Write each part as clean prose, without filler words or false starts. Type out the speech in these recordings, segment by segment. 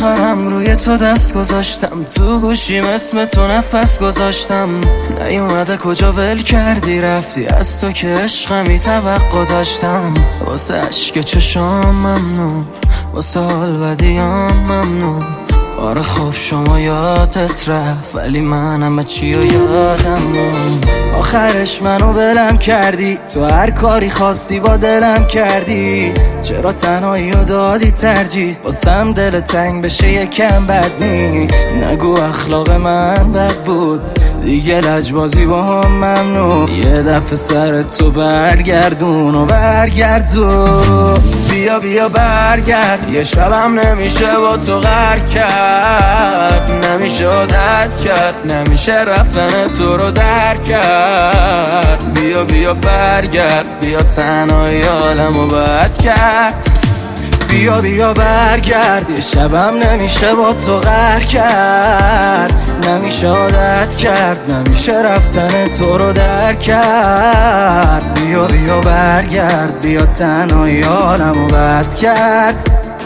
آخرم روی تو دست گذاشتم، تو گوشیم اسم تو نفس گذاشتم. نیومده کجا ول کردی رفتی، از تو که عشقمی توقع داشتم. واسه عشق چشام ممنون، واسه حال بدیام ممنون. آره خب شما یادت رفت، ولی من همه چی رو یادم موند. آخرش منو بلم کردی، تو هر کاری خواستی با دلم کردی. چرا تنهایی رو دادی ترجیح، واسم دل تنگ بشه یکم بد نی. نگو اخلاق من بد بود، دیگه لجبازی با هم ممنوع. یه دفعه سر تو برگردون و برگردون. بیا بیا برگرد، یه شبم نمیشه با تو غر کرد. نمیشه عادت کرد، نمیشه رفتن تو رو در کرد. بیا بیا برگرد، بیا تنهایی حالمو بد کرد. بیا بیا برگرد، یه شبم نمیشه با تو غر کرد. نمیشه عادت کرد، نمیشه رفتن تو رو در کرد. بیا بیا برگرد، بیا تنهایی حالمو بد کرد.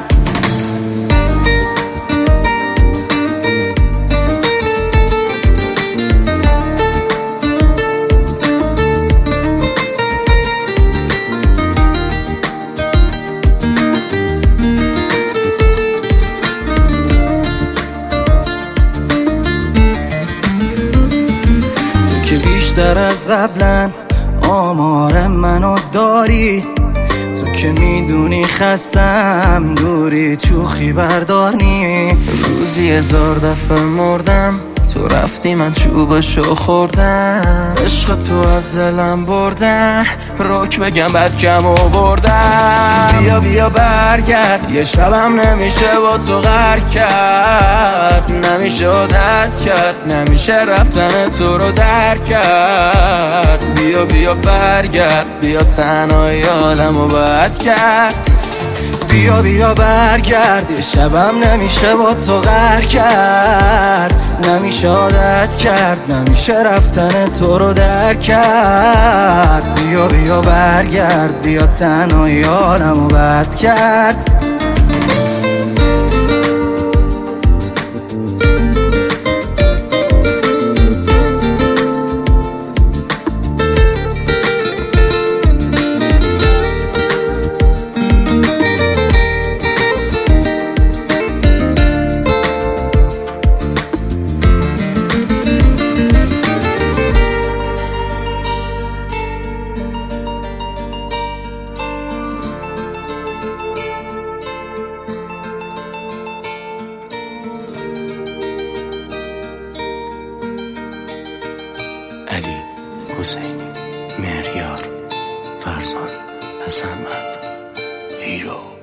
که بیشتر از قبلا آمار منو داری، تو که میدونی خستم دوری چوخی بردارنی. روزی 1000 دفعه مردم، تو رفتی من چوبشو خوردم. عشق تو از دلم بردن، رک بگم بد کم آوردم. بیا بیا برگرد، یه شبم نمیشه با تو غر کرد. نمیشه عادت کرد، نمیشه رفتن تو رو در کرد. بیا بیا برگرد، بیا تنهایی حالمو بد کرد. بیا بیا برگرد، یه شبم نمیشه با تو غر کرد. نمیشه عادت کرد، نمیشه رفتن تو رو در کرد. بیا بیا برگرد، بیا تنهایی حالمو بد کرد. علی، حسینی، مهریار، فرزان، حسن، هیرو.